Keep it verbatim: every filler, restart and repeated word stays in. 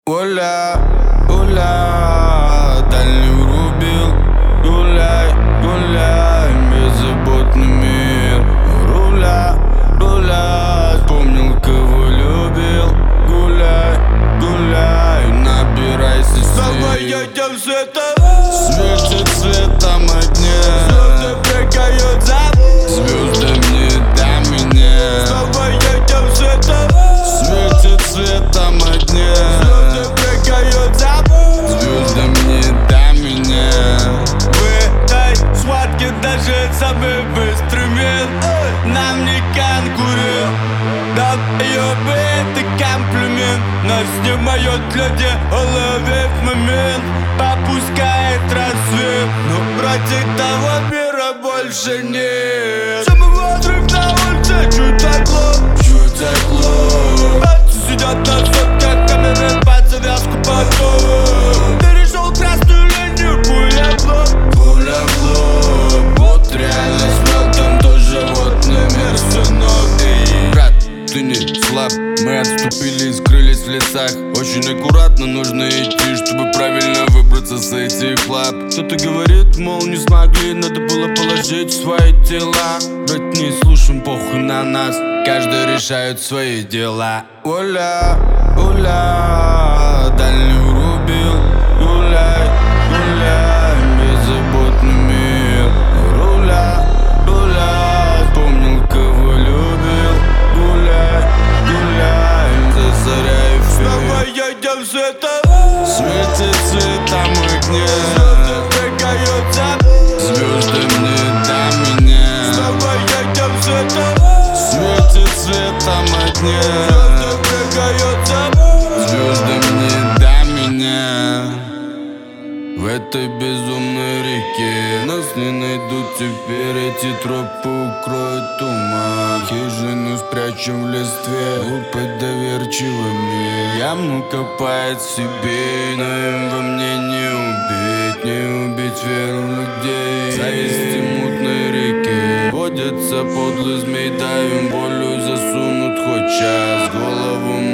Оля, Оля, дальний врубил. Гуляй, гуляй, беззаботный мир. Руля, руля, вспомнил, кого любил. Гуляй, гуляй, набирайся сил. Давай едем светом, Светит светом огня. звезды прыгают за Звезды мне до меня. Давай едем светом, Светит светом огня. звезды прыгают за Звезды мне до меня. В этой схватке даже самый быстрый мент нам не конкурент. Долбоёбы, это комплимент. Нас снимают люди, уловив момент. Попускает рассвет, но вроде того мира больше нет. Самый отрыв на улице, чуть текло, Чуть текло. братцы сидят на сотках, камеры под завязку потом. Перешел красную линию, пуля в лоб. Пуля в лоб. Вот реальность в мелком, то животный мир, сынок. Эй, брат, ты не слаб. Мы отступили и скрылись в лесах. Очень аккуратно нужно идти, чтобы правильно выбраться с этих лап. Кто-то говорит, мол, не смогли, надо было положить свои тела. Брат, не слушаем, похуй на нас, каждый решает свои дела. Оля, Оля, дальний врубил. Гуляй, гуляй, беззаботный мир. Руля, руля, вспомнил, кого любил. Гуляй, гуляй, за заря эфир. Давай едем светом, Светит цветом огня. звезды прыгают за Звезды мне до меня. Давай едем светом, Светит цветом огня. звезды прыгают за Звезды мне до меня. В этой безумной реке нас не найдут теперь. Эти тропы укроют туман. Хижину спрячем в листве, глупо доверчивыми. Яму копает в себе, но им во мне не убить. Не убить веру в людей. Зависти мутной реки водятся подлый змей. Давим болью засунут хоть час. Голову